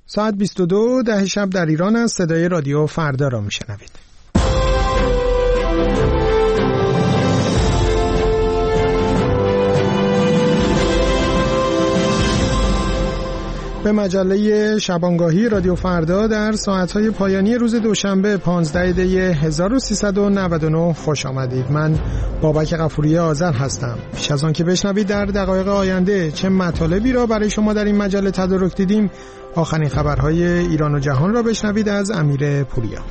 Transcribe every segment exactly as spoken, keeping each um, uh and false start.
ساعت بیست و دو ده شب در ایران است. صدای رادیو فردا را میشنوید. به مجله شبانگاهی رادیو فردا در ساعت‌های پایانی روز دوشنبه پانزده دی هزار و سیصد و نود و نه خوش آمدید. من بابک غفوری آذر هستم. پیش از آن که بشنوید در دقایق آینده چه مطالبی را برای شما در این مجله تدارک دیدیم، آخرین خبرهای ایران و جهان را بشنوید از امیر پوریا.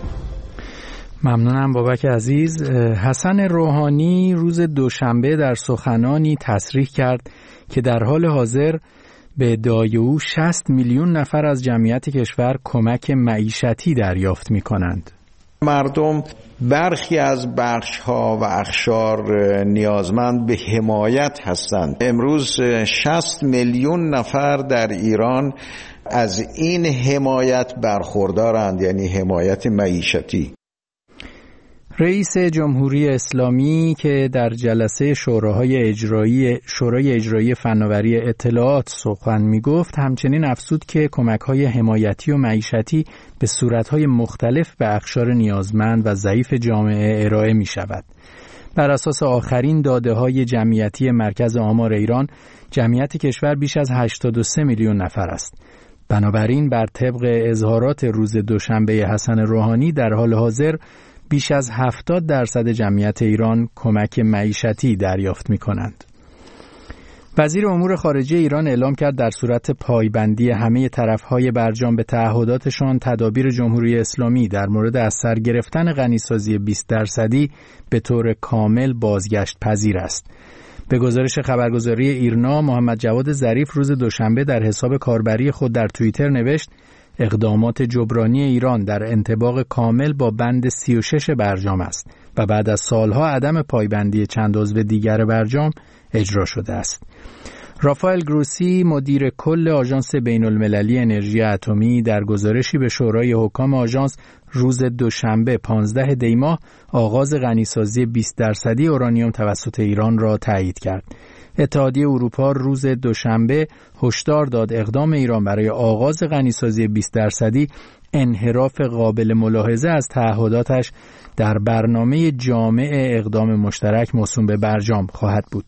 ممنونم بابک عزیز. حسن روحانی روز دوشنبه در سخنانی تصریح کرد که در حال حاضر به ادعای او شصت میلیون نفر از جمعیت کشور کمک معیشتی دریافت می کنند. مردم برخی از بخش‌ها و اقشار نیازمند به حمایت هستند. امروز شصت میلیون نفر در ایران از این حمایت برخوردارند، یعنی حمایت معیشتی. رئیس جمهوری اسلامی که در جلسه شوراهای اجرایی شورای اجرایی فناوری اطلاعات سخن می‌گفت، همچنین افزود که کمک‌های حمایتی و معیشتی به صورت‌های مختلف به اقشار نیازمند و ضعیف جامعه ارائه می‌شود. بر اساس آخرین داده‌های جمعیتی مرکز آمار ایران، جمعیت کشور بیش از هشتاد و سه میلیون نفر است. بنابراین بر طبق اظهارات روز دوشنبه حسن روحانی در حال حاضر بیش از هفتاد درصد جمعیت ایران کمک معیشتی دریافت می کنند. وزیر امور خارجه ایران اعلام کرد در صورت پایبندی همه طرف‌های برجام به تعهداتشان، تدابیر جمهوری اسلامی در مورد از سر گرفتن غنیسازی بیست درصدی به طور کامل بازگشت پذیر است. به گزارش خبرگزاری ایرنا، محمد جواد ظریف روز دوشنبه در حساب کاربری خود در توییتر نوشت: اقدامات جبرانی ایران در انطباق کامل با بند سی و شش برجام است و بعد از سالها عدم پایبندی چند عضو دیگر برجام اجرا شده است. رافائل گروسی، مدیر کل آژانس بین المللی انرژی اتمی، در گزارشی به شورای حکام آژانس روز دوشنبه پانزده دی ماه آغاز غنیسازی بیست درصدی اورانیوم توسط ایران را تایید کرد. اتحادیه اروپا روز دوشنبه هشدار داد اقدام ایران برای آغاز غنیسازی بیست درصدی انحراف قابل ملاحظه از تعهداتش در برنامه جامع اقدام مشترک موسوم به برجام خواهد بود.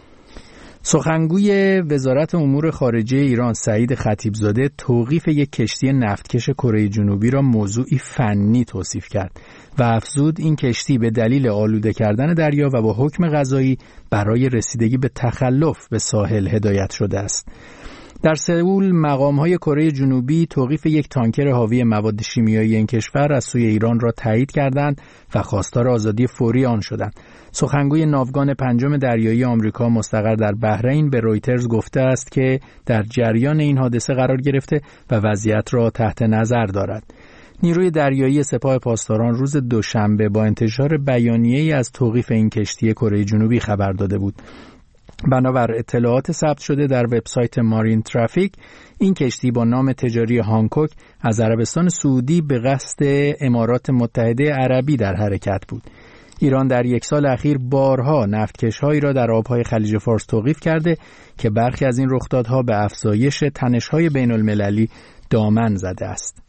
سخنگوی وزارت امور خارجه ایران سعید خطیبزاده توقیف یک کشتی نفتکش کره جنوبی را موضوعی فنی توصیف کرد و افزود این کشتی به دلیل آلوده کردن دریا و با حکم قضایی برای رسیدگی به تخلف به ساحل هدایت شده است. در سئول مقام‌های کره جنوبی توقیف یک تانکر حاوی مواد شیمیایی این کشور از سوی ایران را تایید کردند و خواستار آزادی فوری آن شدند. سخنگوی ناوگان پنجم دریایی آمریکا مستقر در بحرین به رویترز گفته است که در جریان این حادثه قرار گرفته و وضعیت را تحت نظر دارد. نیروی دریایی سپاه پاسداران روز دوشنبه با انتشار بیانیه‌ای از توقیف این کشتی کره جنوبی خبر داده بود. بنابر اطلاعات ثبت شده در وبسایت مارین ترافیک، این کشتی با نام تجاری هانکوک از عربستان سعودی به قصد امارات متحده عربی در حرکت بود. ایران در یک سال اخیر بارها نفتکش‌هایی را در آب‌های خلیج فارس توقیف کرده که برخی از این رخدادها به افزایش تنش‌های بین‌المللی دامن زده است.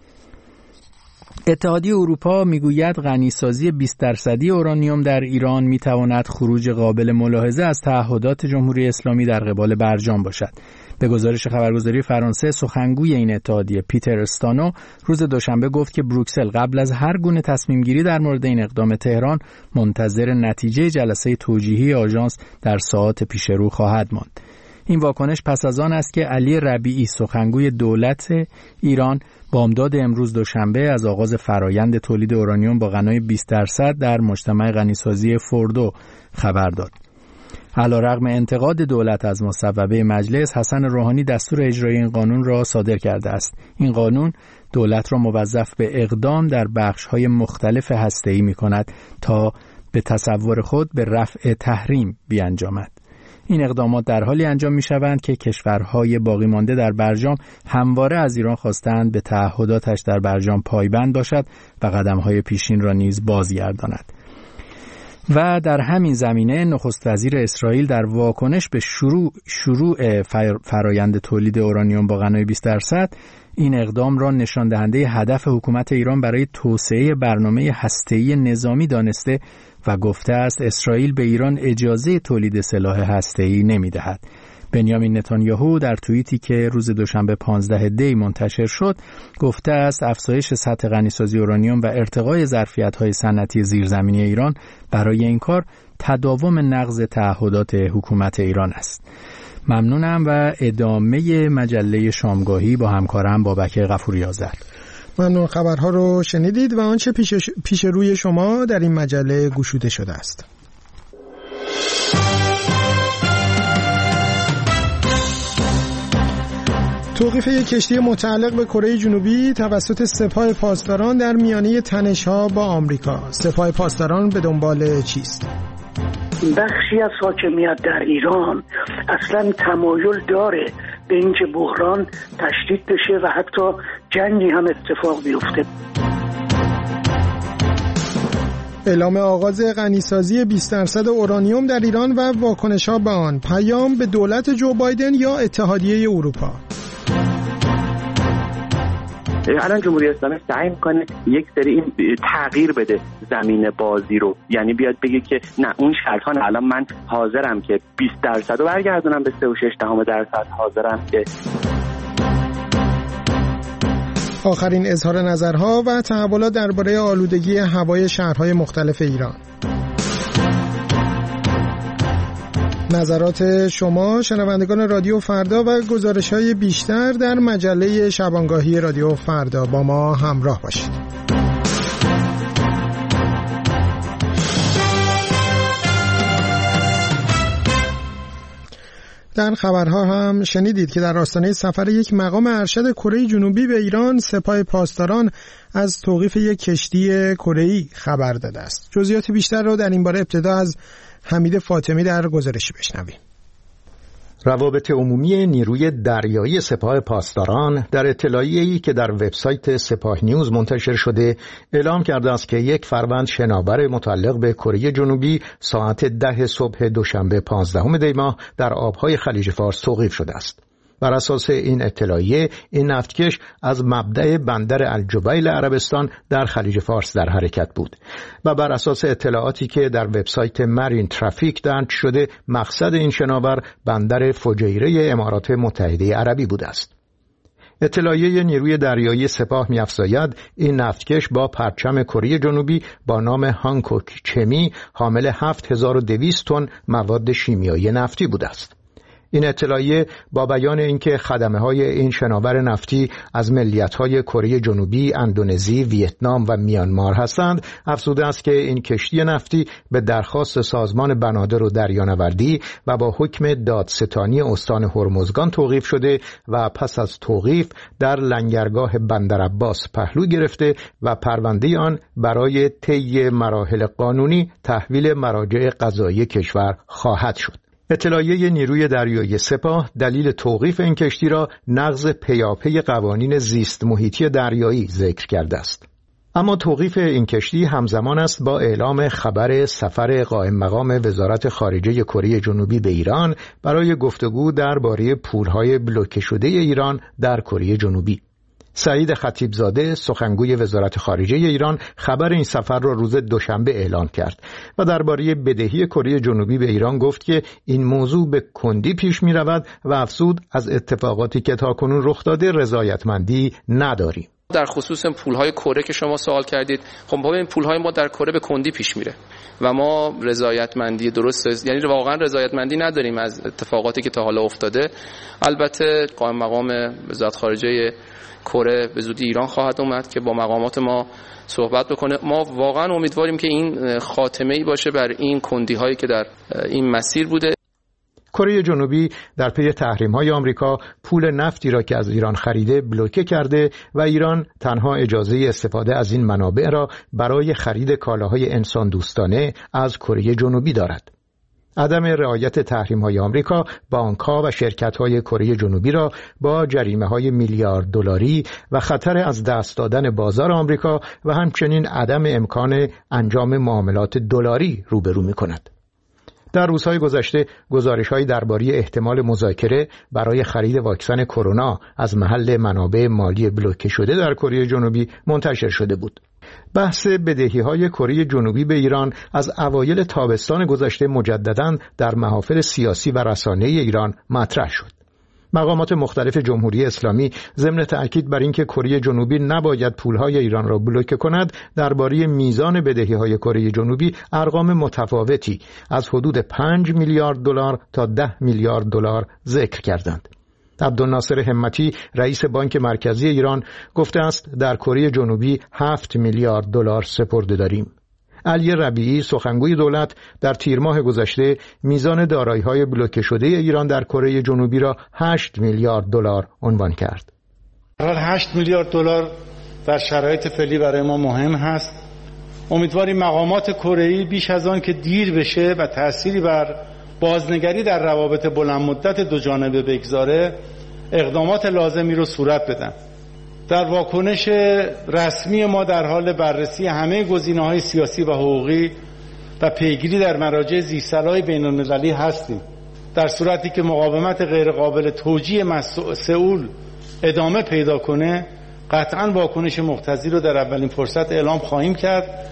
اتحادیه اروپا میگوید غنیسازی بیست درصدی اورانیوم در ایران میتواند خروج قابل ملاحظه از تعهدات جمهوری اسلامی در قبال برجام باشد. به گزارش خبرگزاری فرانسه، سخنگوی این اتحادیه پیتر استانو روز دوشنبه گفت که بروکسل قبل از هر گونه تصمیم گیری در مورد این اقدام تهران منتظر نتیجه جلسه توجیهی آژانس در ساعات پیش رو خواهد ماند. این واکنش پس از آن است که علی ربیعی، سخنگوی دولت ایران، بامداد امروز دوشنبه از آغاز فرایند تولید اورانیوم با غنای بیست درصد در مجتمع غنیسازی فوردو خبر داد. علیرغم انتقاد دولت از مصوبه مجلس، حسن روحانی دستور اجرایی این قانون را صادر کرده است. این قانون دولت را موظف به اقدام در بخش‌های مختلف هسته‌ای می‌کند تا به تصور خود به رفع تحریم بیانجامد. این اقدامات در حالی انجام می‌شوند که کشورهای باقی مانده در برجام همواره از ایران خواستند به تعهداتش در برجام پایبند باشد و قدم‌های پیشین را نیز بازگرداند. و در همین زمینه نخست وزیر اسرائیل در واکنش به شروع شروع فرایند تولید اورانیوم با غنای بیست درصد این اقدام را نشان دهنده هدف حکومت ایران برای توسعه برنامه هسته‌ای نظامی دانسته و گفته است اسرائیل به ایران اجازه تولید سلاح هسته‌ای نمی‌دهد. بنیامین نتانیاهو در توییتی که روز دوشنبه پانزده دی منتشر شد گفته است افزایش سطح غنیسازی اورانیوم و ارتقای ظرفیت‌های صنعتی زیرزمینی ایران برای این کار تداوم نقض تعهدات حکومت ایران است. ممنونم و ادامه مجله شامگاهی با همکارم بابک غفوری آذر. ممنون. خبرها رو شنیدید و آنچه پیش, پیش روی شما در این مجله گشوده شده است. توقیف یک کشتی متعلق به کره جنوبی توسط سپاه پاسداران در میانه تنش‌ها با آمریکا. سپاه پاسداران به دنبال چیست؟ بخشی از حاکمیت در ایران اصلا تمایل داره به اینکه بحران تشدید بشه و حتی جنگی هم اتفاق بیفته. اعلام آغاز غنیسازی بیست درصد اورانیوم در ایران و واکنش‌ها به آن، پیام به دولت جو بایدن یا اتحادیه اروپا. الان جمهوری اسلامی سعی میکنه یک سری این تغییر بده زمین بازی رو، یعنی بیاد بگه که نه اون شرطان الان من حاضرم که بیست درصد رو برگردونم به سه و شش دهم درصد، حاضرم که. آخرین اظهار نظرها و تحولات درباره آلودگی هوای شهرهای مختلف ایران. نظرات شما شنوندگان رادیو فردا و گزارش‌های بیشتر در مجله شبانگاهی رادیو فردا. با ما همراه باشید. در خبرها هم شنیدید که در آستانه سفر یک مقام ارشد کره جنوبی به ایران، سپاه پاسداران از توقیف یک کشتی کره‌ای خبر داده است. جزئیات بیشتر را در این باره ابتدا از حمید فاطمی در گزارشی بشنویم. روابط عمومی نیروی دریایی سپاه پاسداران در اطلاعیه‌ای که در وبسایت سپاه نیوز منتشر شده اعلام کرده است که یک فروند شناور متعلق به کره جنوبی ساعت ده صبح دوشنبه پانزدهم دی ماه در آبهای خلیج فارس توقیف شده است. بر اساس این اطلاعیه این نفتکش از مبدأ بندر الجبیل عربستان در خلیج فارس در حرکت بود و بر اساس اطلاعاتی که در وبسایت مارین ترافیک درج شده مقصد این شناور بندر فجیره امارات متحده عربی بوده است. اطلاعیه نیروی دریایی سپاه می‌افزاید این نفتکش با پرچم کره جنوبی با نام هانکوک چمی حامل هفت هزار و دویست تن مواد شیمیایی نفتی بوده است. این اطلاعیه با بیان اینکه خدمه‌های این شناور نفتی از ملیت‌های کره جنوبی، اندونزی، ویتنام و میانمار هستند، افزوده است که این کشتی نفتی به درخواست سازمان بنادر و دریانوردی و با حکم دادستانی استان هرمزگان توقیف شده و پس از توقیف در لنگرگاه بندرعباس پهلو گرفته و پرونده آن برای طی مراحل قانونی تحویل مراجع قضایی کشور خواهد شد. اطلاعیه نیروی دریایی سپاه دلیل توقیف این کشتی را نقض پیاپی قوانین زیست محیطی دریایی ذکر کرده است. اما توقیف این کشتی همزمان است با اعلام خبر سفر قائم مقام وزارت خارجه کره جنوبی به ایران برای گفتگو درباره پولهای بلوکه شده ایران در کره جنوبی. سعید خطیبزاده سخنگوی وزارت خارجه ایران خبر این سفر را روز دوشنبه اعلام کرد و درباره بدهی کره جنوبی به ایران گفت که این موضوع به کندی پیش می رود و افزود از اتفاقاتی که تاکنون رخ داده رضایتمندی نداریم. در خصوص پولهای کره که شما سوال کردید، خب ببین پولهای ما در کره به کندی پیش میره و ما رضایتمندی درست یعنی واقعا رضایتمندی نداریم از اتفاقاتی که تا حالا افتاده. البته قائم مقام وزارت خارجه کره به زودی ایران خواهد اومد که با مقامات ما صحبت بکنه. ما واقعا امیدواریم که این خاتمه‌ای باشه بر این کندی‌هایی که در این مسیر بوده. کره جنوبی در پی تحریم‌های آمریکا پول نفتی را که از ایران خریده بلوکه کرده و ایران تنها اجازه استفاده از این منابع را برای خرید کالاهای انسان دوستانه از کره جنوبی دارد. عدم رعایت تحریم‌های آمریکا بانک‌ها و شرکت‌های کره جنوبی را با جریمه‌های میلیارد دلاری و خطر از دست دادن بازار آمریکا و همچنین عدم امکان انجام معاملات دلاری روبرو می‌کند. در روزهای گذشته گزارش‌هایی درباره احتمال مذاکره برای خرید واکسن کرونا از محل منابع مالی بلوکه شده در کره جنوبی منتشر شده بود. بحث بدهی‌های کره جنوبی به ایران از اوایل تابستان گذشته مجدداً در محافل سیاسی و رسانه‌ای ایران مطرح شد. مقامات مختلف جمهوری اسلامی ضمن تأکید بر اینکه کره جنوبی نباید پولهای ایران را بلوکه کند، درباره میزان بدهی‌های کره جنوبی ارقام متفاوتی از حدود پنج میلیارد دلار تا ده میلیارد دلار ذکر کردند. عبدالناصر همتی رئیس بانک مرکزی ایران گفته است در کره جنوبی هفت میلیارد دلار سپرده داریم. علی ربیعی سخنگوی دولت در تیر ماه گذشته میزان دارایی‌های بلوکه شده ایران در کره جنوبی را هشت میلیارد دلار عنوان کرد. هشت میلیارد دلار در شرایط فعلی برای ما مهم هست. امیدواریم مقامات کره‌ای بیش از آن که دیر بشه و تأثیری بر بازنگری در روابط بلند مدت دو جانبه بگذاره اقدامات لازمی رو صورت بدن. در واکنش رسمی ما در حال بررسی همه گزینه‌های سیاسی و حقوقی و پیگیری در مراجع ذی‌صلاح بین‌المللی هستیم. در صورتی که مقاومت غیرقابل توجیه مسئول ادامه پیدا کنه، قطعاً واکنش مقتضی رو در اولین فرصت اعلام خواهیم کرد.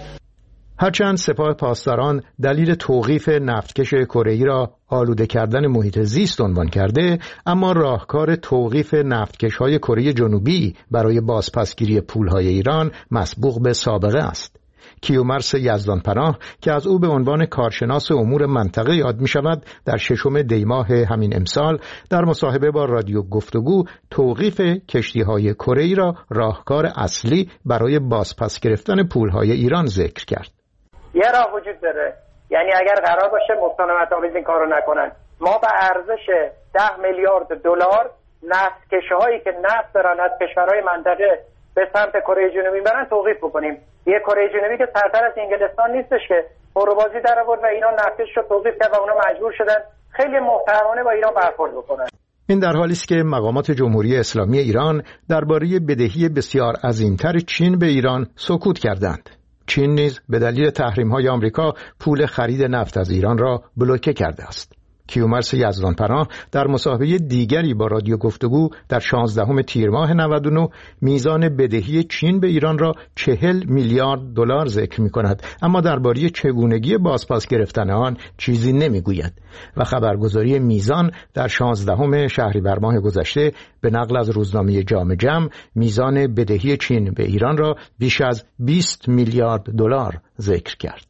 هرچند سپاه پاسداران دلیل توقیف نفتکش کره‌ای را آلوده کردن محیط زیست عنوان کرده، اما راهکار توقیف نفتکش‌های کره جنوبی برای بازپسگیری پول‌های ایران مسبوق به سابقه است. کیومرث یزدانپناه که از او به عنوان کارشناس امور منطقه یاد می شود، در ششم دی ماه همین امسال در مصاحبه با رادیو گفتگو توقیف کشتی‌های کره‌ای را راهکار اصلی برای بازپس گرفتن پول‌های ایران ذکر کرد. یه راه وجود داره، یعنی اگر قرار باشه مستندات آمیز این کارو نکنن، ما به ارزش ده میلیارد دلار نفتکش‌هایی که نفت دارن از کشورهای منطقه به سمت کره جنوبی برن توقیف بکنیم. یه کره جنوبی که سرتر از انگلستان نیستش که پروبازی در آورد و اینا نفتکش رو توقیف کرد و اونا مجبور شدن خیلی محترمانه با ایران برخورد بکنن. این در حالی است که مقامات جمهوری اسلامی ایران درباره بدهی بسیار عظیم‌تر چین به ایران سکوت کردند. چین نیز به دلیل تحریم‌های آمریکا پول خرید نفت از ایران را بلوکه کرده است. کیومرث یزدانپناه در مصاحبه دیگری با رادیو گفتگو در شانزدهم تیر ماه نود و نه میزان بدهی چین به ایران را چهل میلیارد دلار ذکر می‌کند، اما درباره چگونگی بازپس گرفتن آن چیزی نمی‌گوید و خبرگزاری میزان در شانزدهم شهریور ماه گذشته به نقل از روزنامه جامع جم میزان بدهی چین به ایران را بیش از بیست میلیارد دلار ذکر کرد.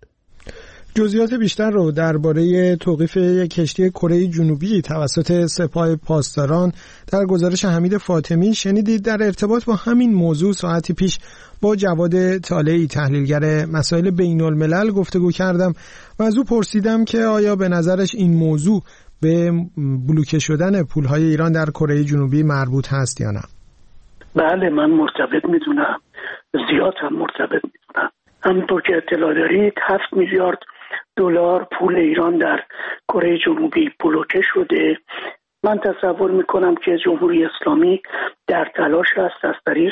جزئیات بیشتر رو درباره توقیف کشتی کره جنوبی توسط سپاه پاسداران در گزارش حمید فاطمی شنیدید. در ارتباط با همین موضوع ساعتی پیش با جواد طالعی تحلیلگر مسائل بین الملل گفتگو کردم و از او پرسیدم که آیا به نظرش این موضوع به بلوکه شدن پولهای ایران در کره جنوبی مربوط هست یا نه. بله، من مرتبط میدونم، زیاد هم مرتبط میدونم. همونطور که اطلاع دارید هفت میلیارد دلار پول ایران در کره جنوبی بلوکه شده. من تصور میکنم که جمهوری اسلامی در تلاش است از طریق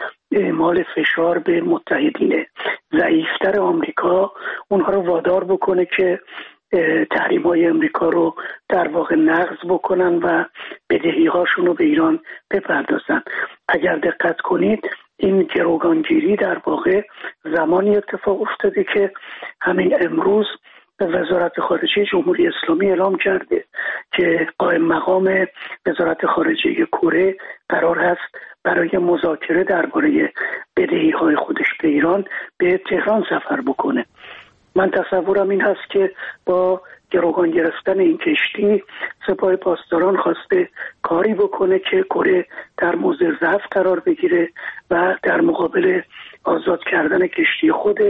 اعمال فشار به متحدین ضعیفتر آمریکا اونها رو وادار بکنه که تحریم‌های امریکا رو در واقع نقض بکنن و بدهی‌هاشون رو به ایران بپردازن. اگر دقت کنید این گروگانگیری در واقع زمانی اتفاق افتاده که همین امروز وزارت خارجه جمهوری اسلامی اعلام کرده که قائم مقام وزارت خارجه کره قرار هست برای مذاکره درباره بدهی‌های خودش به ایران به تهران سفر بکنه. من تصورم این هست که با گروگان گرفتن این کشتی سپاه پاسداران خواسته کاری بکنه که کره در موضع ضعف قرار بگیره و در مقابل آزاد کردن کشتی خودش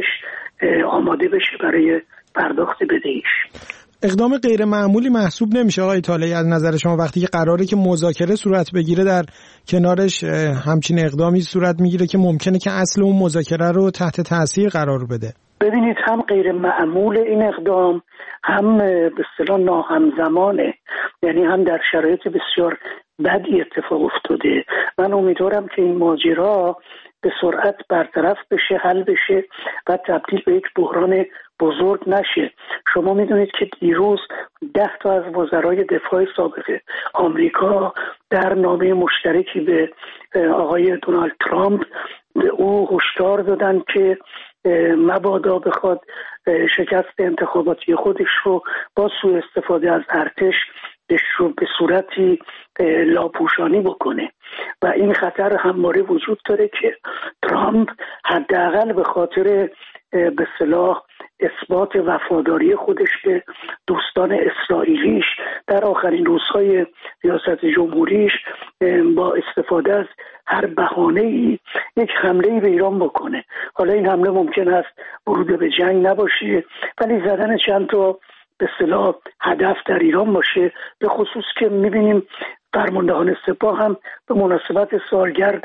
آماده بشه برای پرداخت بدهیش. اقدام غیر معمولی محسوب نمیشه آقای طالعی از نظر شما وقتی که قراره که مذاکره صورت بگیره در کنارش همچین اقدامی صورت میگیره که ممکنه که اصل اون مذاکره رو تحت تاثیر قرار بده؟ ببینید هم غیر معمول این اقدام، هم به اصطلاح ناهمزمانه، یعنی هم در شرایط بسیار بدی اتفاق افتاده. من امیدوارم که این ماجرا به سرعت برطرف بشه، حل بشه و تبدیل به یک بحران بزرگ نشه. شما میدونید که دیروز ده تا از وزرای دفاع سابق آمریکا در نامه مشترکی به آقای دونالد ترامپ به او هشدار دادن که مبادا بخواد شکست انتخاباتی خودش رو با سوء استفاده از ارتش به صورتی لاپوشانی بکنه و این خطر همواره وجود داره که ترامپ حداقل به خاطر به اصطلاح اثبات وفاداری خودش به دوستان اسرائیلیش در آخرین روزهای ریاست جمهوریش با استفاده از هر بهانه‌ای یک حمله‌ای به ایران بکنه. حالا این حمله ممکن است ورود به جنگ نباشه، ولی زدن چند تا به اصطلاح هدف در ایران باشه، به خصوص که می‌بینیم فرماندهان سپاه هم به مناسبت سالگرد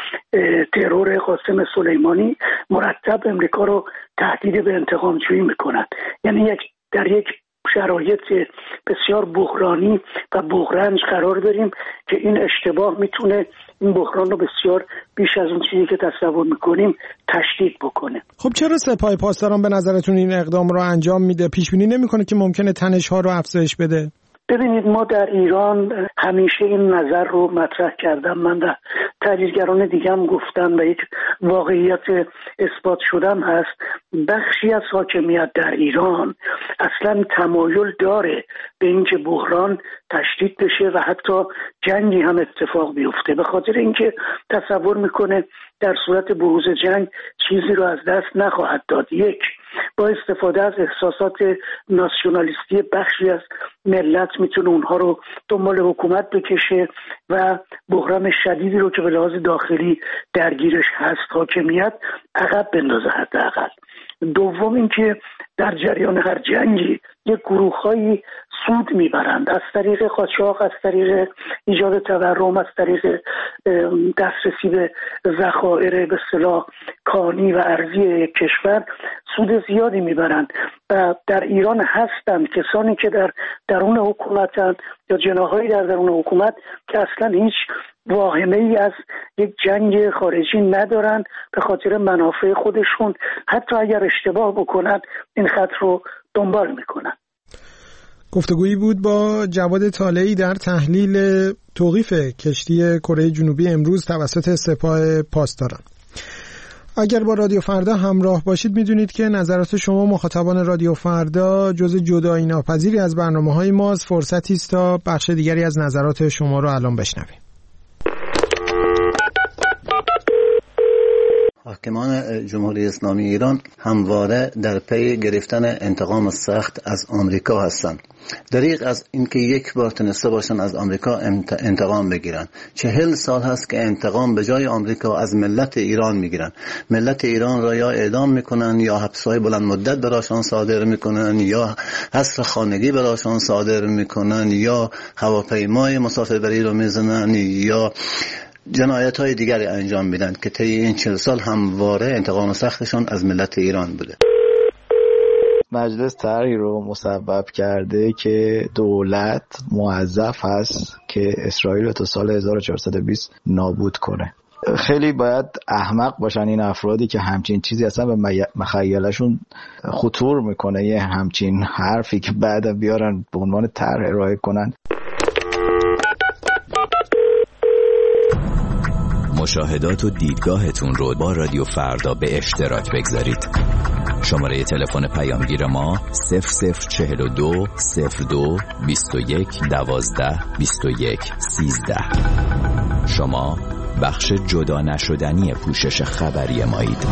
ترور قاسم سلیمانی مرتب امریکا رو تهدید به انتقام جویی میکنند. یعنی یک در یک شرایط بسیار بحرانی و بحرنج قرار داریم که این اشتباه میتونه این بحران رو بسیار بیش از اون چیزی که تصور میکنیم تشدید بکنه. خب چرا سپاه پاسداران به نظرتون این اقدام رو انجام میده؟ پیش بینی نمیکنه که ممکنه تنش‌ها رو افزایش بده؟ ببینید ما در ایران همیشه این نظر رو مطرح کردم، من در تحلیلگران دیگه هم گفتن و یک واقعیت اثبات شدم هست. بخشی از حاکمیت در ایران اصلا تمایل داره به اینکه بحران تشدید بشه و حتی جنگی هم اتفاق بیفته، به خاطر اینکه تصور میکنه در صورت بروز جنگ چیزی رو از دست نخواهد داد. یک، با استفاده از احساسات ناسیونالیستی بخشی از ملت میتونه اونها رو دنبال حکومت بکشه و بحران شدیدی رو که به لحاظ داخلی درگیرش هست حاکمیت عقب بندازه حداقل. دوم اینکه در جریان هر جنگی یک گروه‌هایی سود میبرند از طریق قاچاق، از طریق ایجاد تورم، از طریق دسترسی به ذخایر به اصطلاح کانی و ارضی کشور سود زیادی میبرند و در ایران هستند کسانی که در درون حکومتند یا جناحایی در درون حکومت که اصلا هیچ واهمه ای از یک جنگ خارجی ندارند، به خاطر منافع خودشون حتی اگر اشتباه بکنند این خط رو دنبال میکنند. گفتگویی بود با جواد طالعی در تحلیل توقیف کشتی کره جنوبی امروز توسط سپاه پاسداران. اگر با رادیو فردا همراه باشید میدونید که نظرات شما مخاطبان رادیو فردا جزء جدایی ناپذیری از برنامه‌های ماست. فرصتی است تا بخش دیگری از نظرات شما رو الان بشنویم. حاکمان جمهوری اسلامی ایران همواره در پی گرفتن انتقام سخت از آمریکا هستند. دریغ از اینکه یک بار تونسته باشن از آمریکا انتقام بگیرن. چهل سال هست که انتقام به جای آمریکا از ملت ایران میگیرن. ملت ایران را یا اعدام میکنن یا حبس‌های بلند مدت براشان صادر میکنن یا حصر خانگی براشان صادر میکنن یا هواپیمای مسافربری رو میزنن یا جنایت های دیگری انجام میدن که طی این چهل سال همواره انتقام سختشان از ملت ایران بوده. مجلس طرحی رو مصوب کرده که دولت موظف هست که اسرائیل رو تا سال هزار و چهارصد و بیست نابود کنه. خیلی باید احمق باشن این افرادی که همچین چیزی اصلا به مخیلشون خطور میکنه، یه همچین حرفی که بعد بیارن به عنوان طرح ارائه کنن. مشاهدات و دیدگاهتون رو با رادیو فردا به اشتراک بگذارید. شماره تلفن پیامگیر ما صفر صفر چهل و دو صفر دو بیست و یک دوازده بیست و یک سیزده. شما بخش جدا نشدنی پوشش خبری مایید.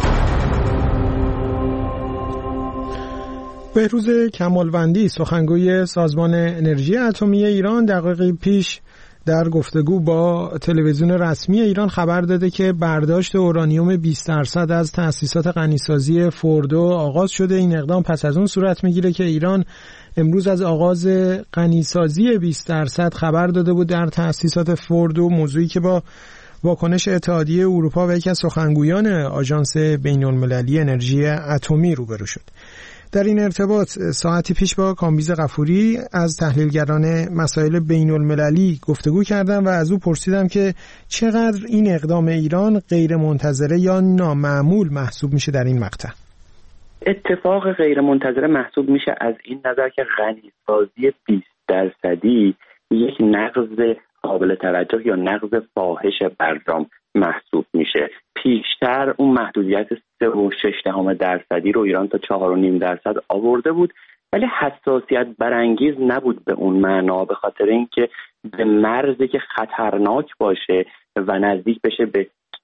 بهروز کمالوندی سخنگوی سازمان انرژی اتمی ایران دقایقی پیش در گفتگو با تلویزیون رسمی ایران خبر داده که برداشت اورانیوم بیست درصد از تأسیسات غنیسازی فوردو آغاز شده. این اقدام پس از اون صورت میگیره که ایران امروز از آغاز غنیسازی بیست درصد خبر داده بود در تأسیسات فوردو، موضوعی که با واکنش اتحادیه اروپا و یکی از سخنگویان آژانس بین‌المللی انرژی اتمی روبرو شد. در این ارتباط ساعتی پیش با کامبیز غفوری از تحلیلگران مسائل بین‌المللی گفتگو کردم و از او پرسیدم که چقدر این اقدام ایران غیر منتظره یا نامعمول محسوب میشه در این مقطع. اتفاق غیر منتظره محسوب میشه از این نظر که غنیسازی بیست درصدی یک نقض قابل توجه یا نقض فاحش برجام محسوب میشه. پیشتر اون محدودیت سه و شش دهم درصدی رو ایران تا چهار و نیم درصد آورده بود، ولی حساسیت برانگیز نبود به اون معنا، به خاطر اینکه به مرزی که خطرناک باشه و نزدیک بشه به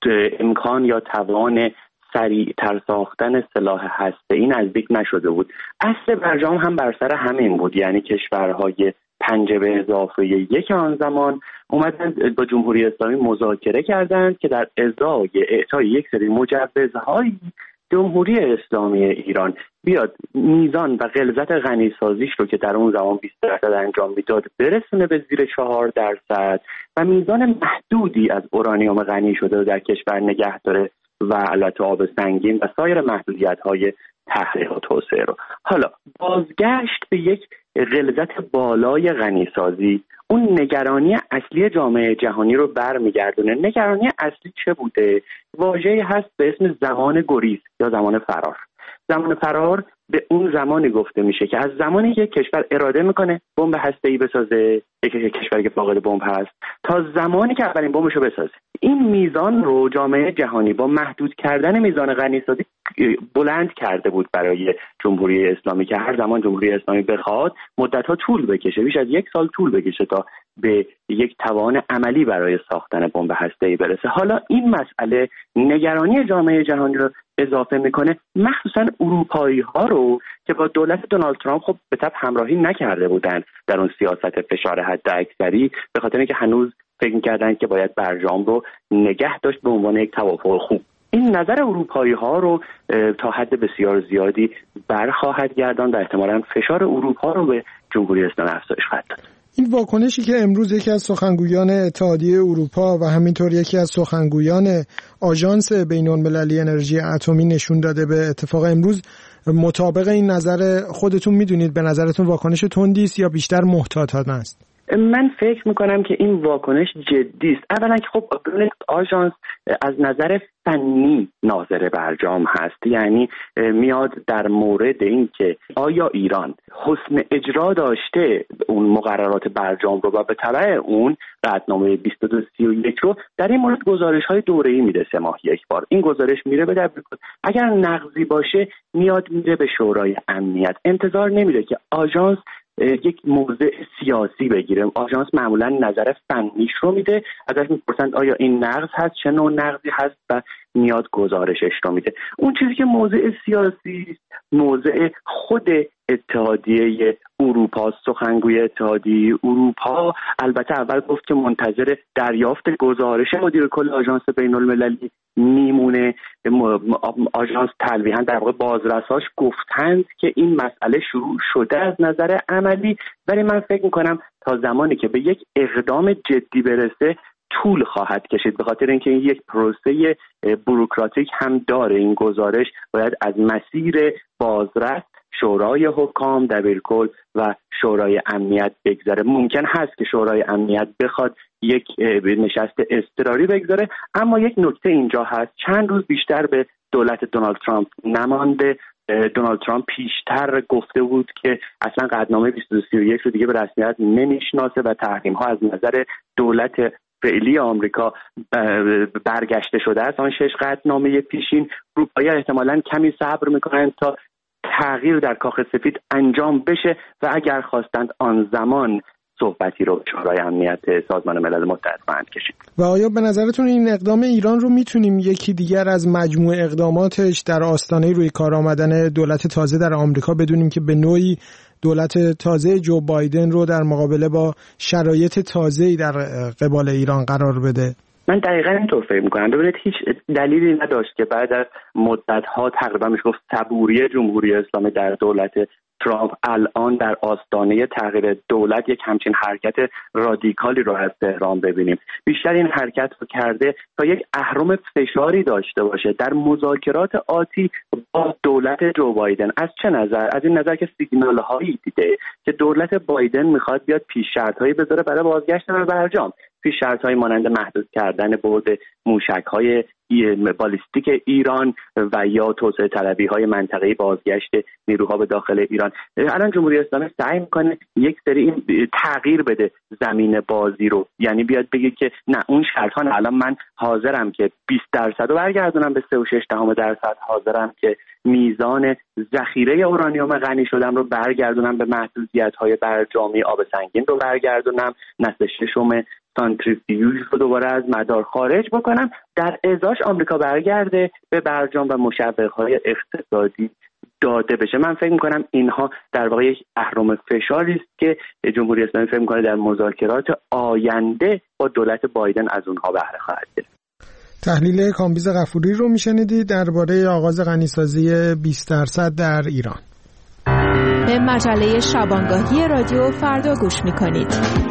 امکان یا توان سریعتر ساختن سلاح هسته‌ای نزدیک نشده بود. اصل برجام هم بر سر همین بود، یعنی کشورهای پنجه به اضافه یک آن زمان اومدن با جمهوری اسلامی مذاکره کردند که در ازای اعطای یک سری مجوزهایی جمهوری اسلامی ایران بیاد میزان و غلظت غنیسازیش رو که در اون زمان بیست درصد انجام میداد برسونه به زیر چهار درصد و میزان محدودی از اورانیوم غنی شده رو در کشور نگه داره و البته آب سنگین و سایر محدودیت‌های تحقیق و توسعه رو. حالا بازگشت به یک غلظت بالای غنیسازی اون نگرانی اصلی جامعه جهانی رو برمیگردونه. نگرانی اصلی چه بوده؟ واژه‌ای هست به اسم زمان گریز یا زمان فرار. زمان فرار به اون زمانی گفته میشه که از زمانی که کشور اراده میکنه بمب هسته‌ای بسازه، یک کشوری که فاقد بمب هست، تا زمانی که اولین بمبشو بسازه. این میزان رو جامعه جهانی با محدود کردن میزان غنیسازی بلند کرده بود برای جمهوری اسلامی که هر زمان جمهوری اسلامی بخواد مدت‌ها طول بکشه، بیش از یک سال طول بکشه تا به یک توان عملی برای ساختن بمب هسته‌ای برسه. حالا این مسئله نگرانی جامعه جهانی رو اضافه میکنه، مخصوصا اروپایی ها رو که با دولت دونالد ترامپ خب به طب همراهی نکرده بودن در اون سیاست فشار حد اکثری، به خاطر اینکه هنوز فکر میکردن که باید برجام رو نگه داشت به عنوان یک توافق خوب. این نظر اروپایی ها رو تا حد بسیار زیادی برخواهد گرداند و احتمالاً فشار اروپا رو به جمهوری اسلامی افزایش خواهد داد. این واکنشی که امروز یکی از سخنگویان اتحادیه اروپا و همینطور یکی از سخنگویان آژانس بین‌المللی انرژی اتمی نشون داده به اتفاق امروز، مطابق این نظر خودتون میدونید به نظرتون واکنش تندی است یا بیشتر محتاطانه است؟ من فکر میکنم که این واکنش جدی است. اولا که خب آژانس از نظر فنی ناظر برجام هست، یعنی میاد در مورد این که آیا ایران حسن اجرا داشته اون مقررات برجام رو و به تبع اون قطعنامه بیست و دو سی و یک رو در این مورد گزارش‌های دوره‌ای میده، سه ماه یک بار. این گزارش میره به دبیرکل، اگر نقضی باشه میاد میره به شورای امنیت. انتظار نمیره که آژانس یک موضع سیاسی بگیره. آژانس معمولا نظر فنیش رو میده، ازش میپرسند آیا این نقض هست، چه نوع نقضی هست و میاد گزارشش رو میده. اون چیزی که موضع سیاسی موضع خود اتحادیه اروپا، سخنگوی اتحادیه اروپا البته اول گفت که منتظر دریافت گزارش مدیر کل آژانس بین‌المللی میمونه. آژانس تلویحاً در واقع بازرساش گفتند که این مسئله شروع شده از نظر عملی، ولی من فکر میکنم تا زمانی که به یک اقدام جدی برسه طول خواهد کشید، به خاطر اینکه این یک پروسه بوروکراتیک هم داره. این گزارش باید از مسیر بازرس، شورای حکام، دبیرکل و شورای امنیت بگذره. ممکن هست که شورای امنیت بخواد یک نشست اضطراری بگذاره، اما یک نکته اینجا هست، چند روز بیشتر به دولت دونالد ترامپ نمانده. دونالد ترامپ پیشتر گفته بود که اصلا قطعنامه بیست و دو سی و یک رو دیگه به رسمیت نمیشناسه و تحریم ها از نظر دولت فعلی آمریکا برگشته شده است. آن شش قطعنامه پیشین، اروپایی احتمالاً کمی صبر میکنن تا تغییر در کاخ سفید انجام بشه و اگر خواستند آن زمان صحبتی رو شورای امنیت سازمان ملل متحد خواهند کشید. و آیا به نظرتون این اقدام ایران رو میتونیم یکی دیگر از مجموعه اقداماتش در آستانه روی کار آمدن دولت تازه در آمریکا بدونیم که به نوعی دولت تازه جو بایدن رو در مقابله با شرایط تازه‌ای در قبال ایران قرار بده؟ من دقیقاً اینطور فکر می‌کنم. ببینید هیچ دلیلی نداشت که بعد از مدت‌ها تقریبا میشه گفت صبوری جمهوری اسلامی در دولت ترامپ الان در آستانه تغییر دولت یک همچین حرکت رادیکالی رو از تهران ببینیم. بیشتر این حرکت رو کرده تا یک اهرم فشاری داشته باشه در مذاکرات آتی با دولت جو بایدن. از چه نظر؟ از این نظر که سیگنال هایی دیده که دولت بایدن میخواد بیاد پیش شرط هایی بذاره برای بازگشت به برجام، پیش شرط های مانند محدود کردن بعد موشک های بالیستیک ایران و یا توسعه طلبی های منطقه‌ای بازگشت نیروها به داخل ایران. الان جمهوری اسلامی سعی میکنه یک سری این تغییر بده زمین بازی رو، یعنی بیاد بگه که نه اون شرط ها الان من حاضرم که بیست درصد رو برگردونم به سه و شش دهم درصد، حاضرم که میزان ذخیره اورانیوم غنی شدم رو برگردونم به محدودیت های برجامی، آب سنگین رو برگردونم، نسل ششم سانتریفیوژ رو دوباره از مدار خارج بکنم، در ازاش آمریکا برگرده به برجام و مشوق‌های اقتصادی داده بشه. من فکر میکنم اینها در واقع یک اهرم فشاری است که جمهوری اسلامی فکر میکنه در مذاکرات آینده با دولت بایدن از اونها بهره خواهد گرفت. تحلیل کامبیز غفوری رو میشنیدید درباره آغاز غنیسازی بیست درصد در ایران. به مجله شبانگاهی رادیو فردا گوش میکنید.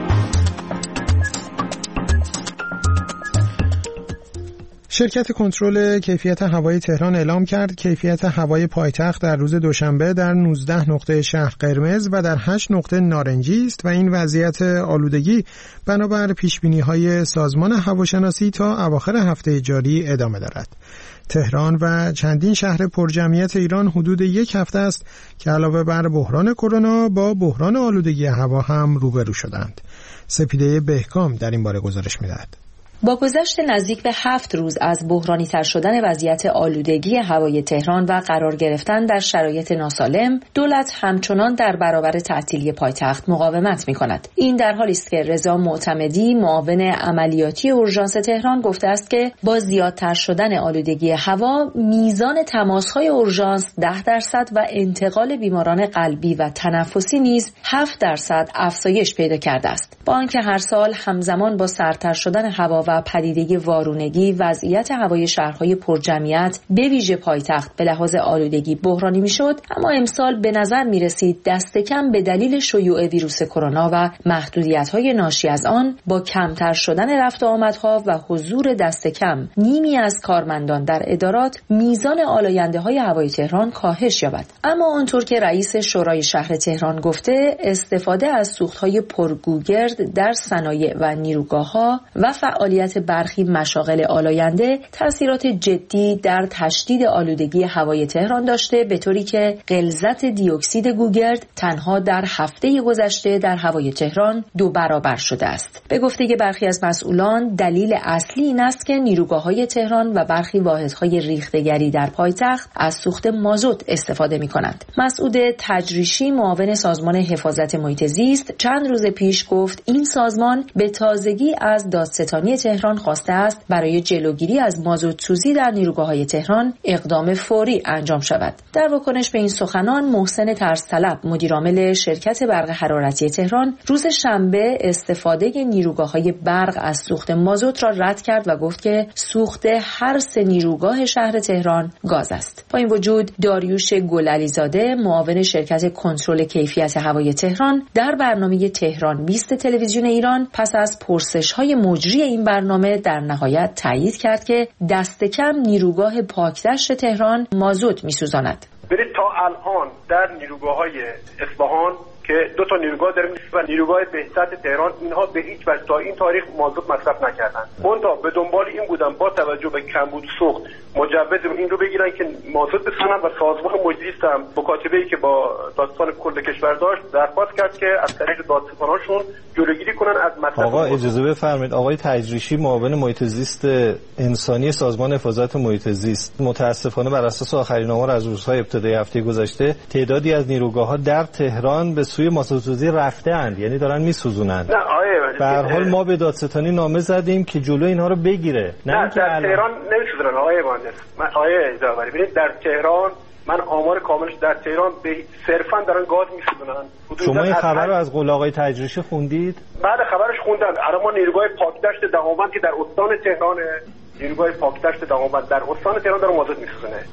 شرکت کنترل کیفیت هوای تهران اعلام کرد کیفیت هوای پایتخت در روز دوشنبه در نوزده نقطه شهر قرمز و در هشت نقطه نارنجی است و این وضعیت آلودگی بنابر پیشبینی‌های سازمان هواشناسی تا اواخر هفته جاری ادامه دارد. تهران و چندین شهر پرجمعیت ایران حدود یک هفته است که علاوه بر بحران کرونا با بحران آلودگی هوا هم روبرو شدند. سپیده بهکام در این باره گزارش می‌دهد. با گذشت نزدیک به هفت روز از بحرانی تر شدن وضعیت آلودگی هوای تهران و قرار گرفتن در شرایط ناسالم، دولت همچنان در برابر تعطیلی پایتخت مقاومت می‌کند. این در حالی است که رضا معتمدی، معاون عملیاتی اورژانس تهران گفته است که با زیادتر شدن آلودگی هوا، میزان تماس‌های اورژانس ده درصد و انتقال بیماران قلبی و تنفسی نیز هفت درصد افزایش پیدا کرده است. با آنکه هر سال همزمان با سردتر شدن هوا و پدیده وارونگی وضعیت هوای شهرهای پرجمعیت به ویژه پایتخت به لحاظ آلودگی بحرانی میشد، اما امسال به نظر می رسید دست کم به دلیل شیوع ویروس کرونا و محدودیت‌های ناشی از آن با کمتر شدن رفت و آمدها و حضور دست کم نیمی از کارمندان در ادارات میزان آلاینده‌های هوای تهران کاهش یابد. اما آنطور که رئیس شورای شهر تهران گفته، استفاده از سوخت‌های پرگوگرد در صنایع و نیروگاه‌ها و فعالیت برخی مشاغل آلاینده تأثیرات جدی در تشدید آلودگی هوای تهران داشته، به طوری که غلظت دیوکسید گوگرد تنها در هفته گذشته در هوای تهران دو برابر شده است. به گفته برخی از مسئولان، دلیل اصلی این است که نیروگاه‌های تهران و برخی واحدهای ریخته‌گری در پایتخت از سوخت مازوت استفاده می‌کنند. مسعود تجریشی، معاون سازمان حفاظت محیط زیست، چند روز پیش گفت این سازمان به تازگی از دادستانی تهران خواسته است برای جلوگیری از مازوت سوزی در نیروگاه‌های تهران اقدام فوری انجام شود. در واکنش به این سخنان، محسن ترس‌طلب، مدیرعامل شرکت برق حرارتی تهران، روز شنبه استفاده نیروگاه‌های برق از سوخت مازوت را رد کرد و گفت که سوخت هر سه نیروگاه شهر تهران گاز است. با این وجود، داریوش گلعلیزاده، معاون شرکت کنترل کیفیت هوای تهران، در برنامه تهران بیست تلویزیون ایران پس از پرسش‌های مجری این برنامه در نهایت تایید کرد که دست کم نیروگاه پاکدشت تهران مازوت می‌سوزاند. برید تا الان در نیروگاه‌های اصفهان که دو تا نیروگاه داریم و نیروگاه بهزاد تهران، اینها به هیچ وجه تا این تاریخ مازوت مصرف نکردن. اونتا به دنبال این بودن با توجه به کمبود سوخت مجوز این رو بگیرن که مازوت بسازن و سازمان محیط هم مکاتبه‌ای که با دادستان کل کشور داشت درخواست کرد که از طریق دادستاناشون جلوگیری کنن از مصرف. آقا اجازه بفرمایید، آقای تجریشی، معاون محیط زیست انسانی سازمان حفاظت محیط زیست، متاسفانه بر اساس آخرین آمار از روزهای ابتدایی هفته گذشته تعدادی از نیروگاه‌ها در تهران به سوی مازوت‌سوزی رفته‌اند، یعنی دارن می‌سوزونن. نه آیه به هر حال ما به دادستانی نامه زدیم که جلو اینها رو بگیره. نه, نه در تهران نمی‌سوزونن آقای مهندس. من آیه اجازه ببینید، در تهران من آمار کاملش در تهران به صرفا دارن گاز می‌سوزونن. شما این خبر رو از قول آقای تجریشی خوندید؟ بعد خبرش خوندم. الان ما نیروگاه پاکدشت دهاوند که در استان تهران، نیروگاه پاکدشت دهاوند در استان تهران داره مازوت می‌سوزونه.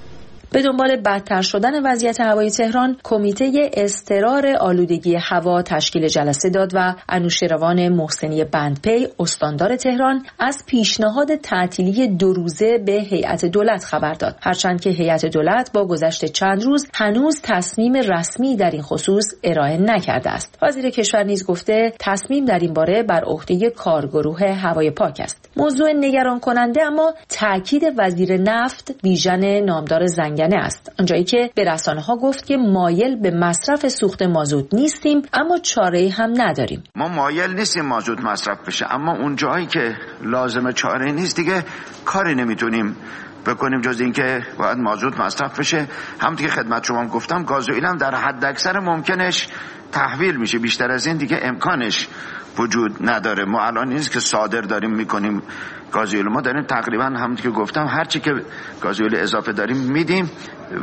به دنبال بدتر شدن وضعیت هوای تهران، کمیته اضطرار آلودگی هوا تشکیل جلسه داد و انوشیروان محسنی بندپی استاندار تهران از پیشنهاد تعطیلی دو روزه به هیئت دولت خبر داد، هرچند که هیئت دولت با گذشت چند روز هنوز تصمیم رسمی در این خصوص ارائه نکرده است. وزیر کشور نیز گفته تصمیم در این باره بر عهده کارگروه هوای پاک است. موضوع نگران کننده اما تاکید وزیر نفت بیژن نامدار زنگنه است، آنجایی که به رسانه‌ها گفت که مایل به مصرف سوخت مازوت نیستیم اما چاره‌ای هم نداریم. ما مایل نیستیم مازوت مصرف بشه، اما اون جایی که لازمه چاره نیست دیگه کاری نمیتونیم بکنیم جز اینکه باید مازوت مصرف بشه. همونطور که خدمت شما گفتم گازوئیل هم در حد اکثر ممکنش تحویل میشه، بیشتر از این دیگه امکانش وجود نداره. ما الان نیست که صادر داریم میکنیم گازوئیل، ما داریم تقریبا همونطور که گفتم هرچی که گازوئیل اضافه داریم میدیم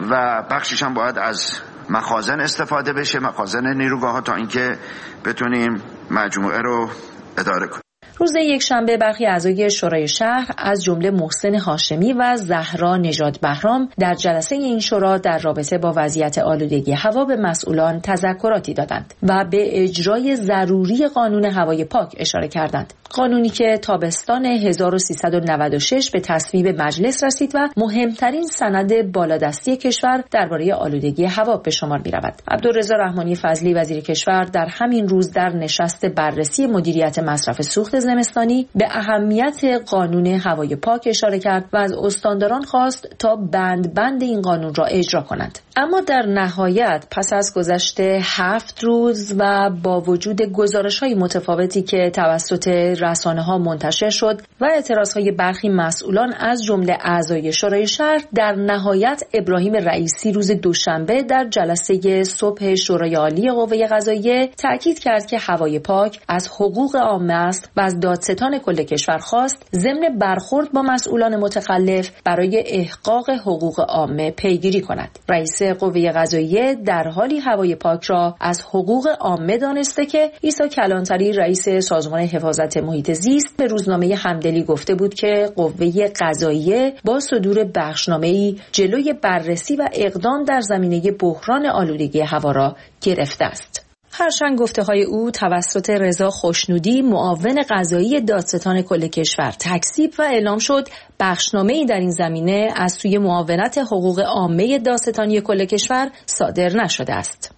و بخشش هم باید از مخازن استفاده بشه، مخازن نیروگاه ها، تا اینکه بتونیم مجموعه رو اداره کنیم. روز یکشنبه برخی اعضای شورای شهر از جمله محسن هاشمی و زهرا نژاد بهرام در جلسه این شورا در رابطه با وضعیت آلودگی هوا به مسئولان تذکراتی دادند و به اجرای ضروری قانون هوای پاک اشاره کردند. قانونی که تابستان هزار و سیصد و نود و شش به تصویب مجلس رسید و مهمترین سند بالادستی کشور درباره آلودگی هوا به شمار می‌رود. عبدالرضا رحمانی فضلی وزیر کشور در همین روز در نشست بررسی مدیریت مصرف سوخت زمستانی به اهمیت قانون هوای پاک اشاره کرد و از استانداران خواست تا بند بند این قانون را اجرا کنند. اما در نهایت پس از گذشت هفت روز و با وجود گزارش‌های متفاوتی که توسط رسانه‌ها منتشر شد و اعتراضهای برخی مسئولان از جمله اعضای شورای شهر، در نهایت ابراهیم رئیسی روز دوشنبه در جلسه صبح شورای عالی قوه قضاییه تاکید کرد که هوای پاک از حقوق عامه است و از دادستان کل کشور خواست ضمن برخورد با مسئولان متخلف برای احقاق حقوق عامه پیگیری کند. رئیس قوه قضاییه در حالی هوای پاک را از حقوق عامه دانسته که عیسی کلانتری رئیس سازمان حفاظت محیط زیست به روزنامه همدلی گفته بود که قوه قضاییه با صدور بخشنامه‌ای جلوی بررسی و اقدام در زمینه بحران آلودگی هوا را گرفته است. هرچند گفته‌های او توسط رضا خوشنودی معاون قضایی دادستان کل کشور تکذیب و اعلام شد، بخشنامه‌ای در این زمینه از سوی معاونت حقوق عامه دادستانی کل کشور صادر نشده است.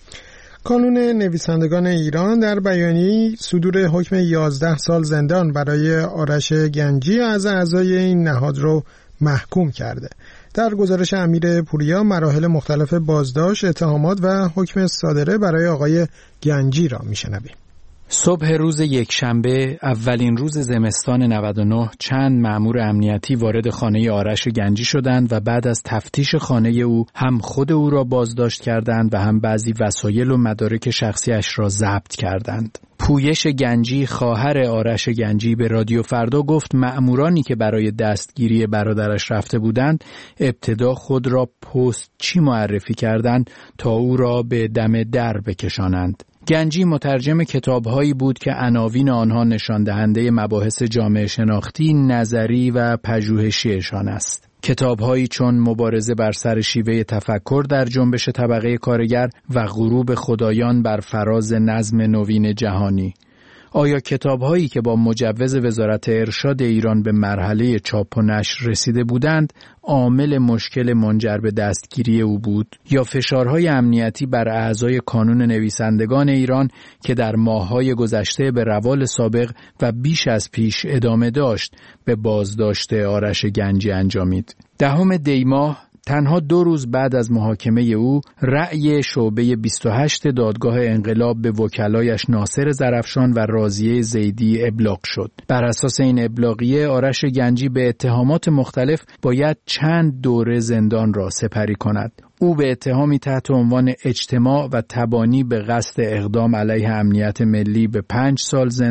کانون نویسندگان ایران در بیانیه‌ای صدور حکم یازده سال زندان برای آرش گنجی از اعضای این نهاد رو محکوم کرده. در گزارش امیر پوریا مراحل مختلف بازداشت، اتهامات و حکم صادره برای آقای گنجی را میشنویم. صبح روز یکشنبه اولین روز زمستان نود و نه چند مأمور امنیتی وارد خانه آرش گنجی شدند و بعد از تفتیش خانه او هم خود او را بازداشت کردند و هم بعضی وسایل و مدارک شخصیش را ضبط کردند. پویش گنجی خواهر آرش گنجی به رادیو فردا گفت مأمورانی که برای دستگیری برادرش رفته بودند ابتدا خود را پست چی معرفی کردند تا او را به دم در بکشانند. گنجی مترجم کتاب‌هایی بود که عناوین آنها نشان دهنده مباحث جامعه شناختی، نظری و پژوهشیشان است. کتاب‌هایی چون مبارزه بر سر شیوه تفکر در جنبش طبقه کارگر و غروب خدایان بر فراز نظم نوین جهانی. آیا کتاب‌هایی که با مجوز وزارت ارشاد ایران به مرحله چاپ و نشر رسیده بودند عامل مشکل منجر به دستگیری او بود یا فشارهای امنیتی بر اعضای کانون نویسندگان ایران که در ماه‌های گذشته به روال سابق و بیش از پیش ادامه داشت به بازداشت آرش گنجی انجامید؟ دهم دی ماه تنها دو روز بعد از محاکمه او، رأی شعبه بیست و هشت دادگاه انقلاب به وکلایش ناصر زرفشان و راضیه زیدی ابلاغ شد. بر اساس این ابلاغیه آرش گنجی به اتهامات مختلف باید چند دوره زندان را سپری کند. او به اتهامی تحت عنوان اجتماع و تبانی به قصد اقدام علیه امنیت ملی به پنج سال زندان،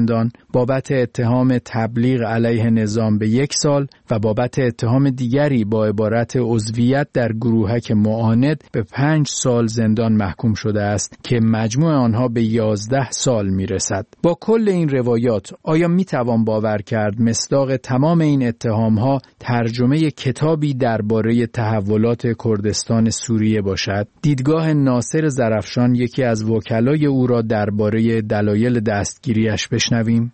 بابت اتهام تبلیغ علیه نظام به یک سال و بابت اتهام دیگری با عبارت عضویت در گروهک معاند به پنج سال زندان محکوم شده است که مجموع آنها به یازده سال میرسد. با کل این روایات آیا میتوان باور کرد مصداق تمام این اتهامها ترجمه کتابی درباره تحولات کردستان سوریه باشد؟ دیدگاه ناصر زرفشان، یکی از وکلای او را درباره دلایل دستگیریش بشنویم.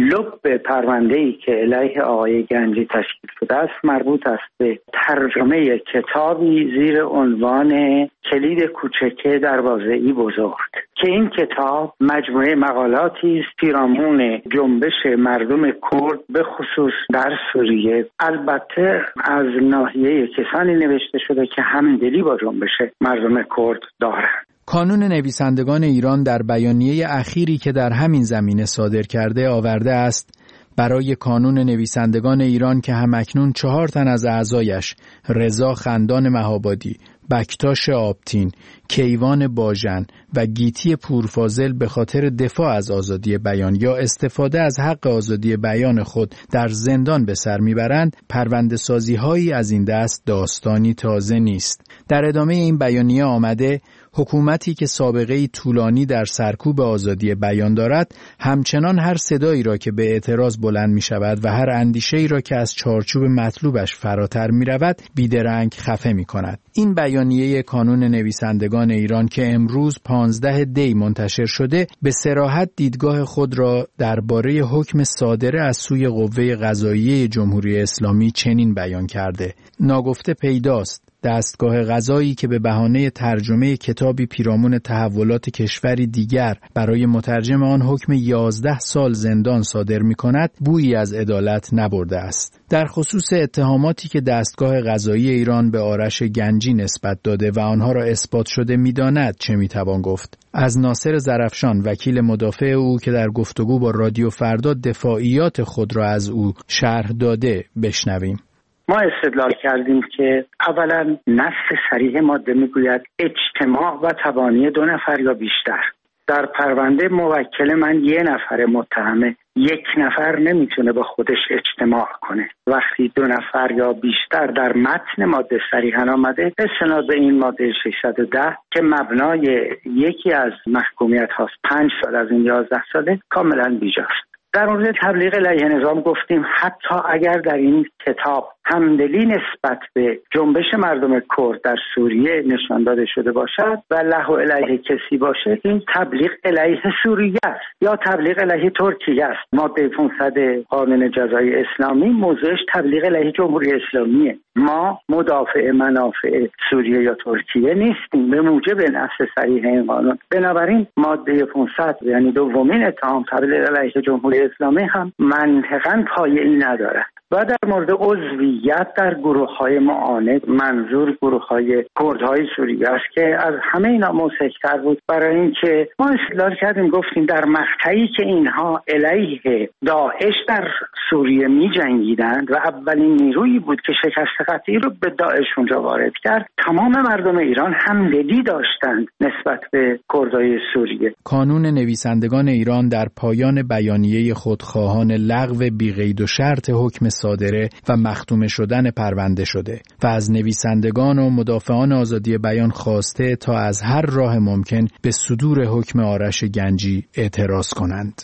لب پرونده‌ای که علیه آقای گنجی تشکیل شده است مربوط است به ترجمه کتابی زیر عنوان کلید کوچکه دروازه‌ای بزرگ که این کتاب مجموعه مقالاتی است پیرامون جنبش مردم کرد به خصوص در سوریه، البته از ناحیه کسانی نوشته شده که همدلی با جنبش مردم کرد دارند. کانون نویسندگان ایران در بیانیه اخیری که در همین زمینه صادر کرده آورده است برای کانون نویسندگان ایران که همکنون چهار تن از اعضایش رضا خندان مهابادی، بکتاش آبتین، کیوان باژن و گیتی پورفاضل به خاطر دفاع از آزادی بیان یا استفاده از حق آزادی بیان خود در زندان به سر میبرند، پرونده سازی هایی از این دست داستانی تازه نیست. در ادامه این بیانیه آمده حکومتی که سابقه‌ای طولانی در سرکوب آزادی بیان دارد همچنان هر صدایی را که به اعتراض بلند می شود و هر اندیشه‌ای را که از چارچوب مطلوبش فراتر می رود بیدرنگ خفه می کند. این بیانیه کانون نویسندگان ایران که امروز پانزده دی منتشر شده به صراحت دیدگاه خود را درباره حکم صادره از سوی قوه قضاییه جمهوری اسلامی چنین بیان کرده: ناگفته پیداست دستگاه قضایی که به بهانه ترجمه کتابی پیرامون تحولات کشوری دیگر برای مترجم آن حکم یازده سال زندان صادر می کند بویی از عدالت نبرده است. در خصوص اتهاماتی که دستگاه قضایی ایران به آرش گنجی نسبت داده و آنها را اثبات شده می داند چه می توان گفت؟ از ناصر زرفشان، وکیل مدافع او که در گفتگو با رادیو فردا دفاعیات خود را از او شرح داده بشنویم. ما استدلال کردیم که اولا نص صریح ماده میگوید اجتماع و تبانی دو نفر یا بیشتر. در پرونده موکل من یه نفر متهمه، یک نفر نمیتونه با خودش اجتماع کنه. وقتی دو نفر یا بیشتر در متن ماده صریحاً آمده، استناد به این ماده ششصد و ده که مبنای یکی از محکومیت هاست پنج سال از این یازده ساله کاملا بیجاست. در مورد تبلیغ علیه نظام گفتیم حتی اگر در این کتاب همدلی نسبت به جنبش مردم کرد در سوریه نشان داده شده باشد و له علیه کسی باشه، این تبلیغ علیه سوریه است یا تبلیغ علیه ترکیه است. ماده پانصد قانون جزایی اسلامی موضوعش تبلیغ علیه جمهوری اسلامیه. ما مدافع منافع سوریه یا ترکیه نیستیم به موجب نص صریح این قانون. بنابراین ماده پانصد یعنی دومین اتهام تبلیغ علیه جمهوری اسلامی هم منطقاً پایه‌ای ندارد. و در مورد عضویت در گروه‌های معاند منظور گروه‌های کردهای سوریه است که از همه اینا موثق‌تر بود، برای اینکه ما استدلال کردیم گفتیم در مقطعی که اینها علیه داعش در سوریه می‌جنگیدند و اولین نیرویی بود که شکست قطعی رو به داعش اونجا وارد کرد، تمام مردم ایران همدلی داشتند نسبت به کردهای سوریه. کانون نویسندگان ایران در پایان بیانیه خود خواهان لغو بی‌قید و شرط حکم صادره و مختوم شدن پرونده شده و از نویسندگان و مدافعان آزادی بیان خواسته تا از هر راه ممکن به صدور حکم آرش گنجی اعتراض کنند.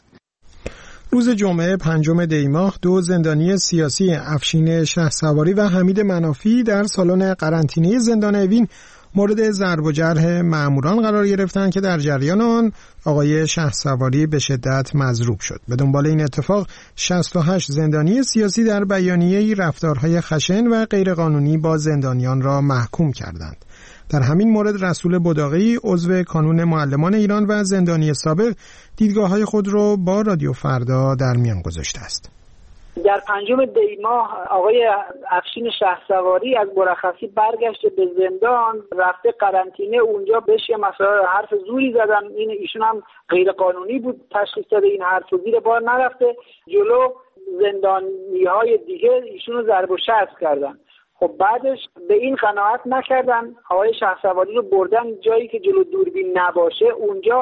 روز جمعه پنجم دی ماه دو زندانی سیاسی افشین شهسواری و حمید منافی در سالن قرنطینه زندان اوین مورد ضرب و جرح ماموران قرار گرفتند که در جریان آن آقای شهسواری به شدت مضروب شد. به دنبال این اتفاق شصت و هشت زندانی سیاسی در بیانیه‌ای رفتارهای خشن و غیرقانونی با زندانیان را محکوم کردند. در همین مورد رسول بداقی عضو کانون معلمان ایران و زندانی سابق دیدگاه‌های خود را با رادیو فردا در میان گذاشته است. در پنجم دی ماه آقای افشین شهسواری از مرخصی برگشته به زندان، رفته قرنطینه، اونجا بهش یه مسائل حرف زوری زدن، این ایشون هم غیر قانونی بود تشخیص داده، این حرف زیر بار نرفته، جلو زندانی‌های دیگه ایشونو ضرب و شتم کردن. خب بعدش به این قناعت نکردن، آقای شهسواری رو بردن جایی که جلو دوربین نباشه، اونجا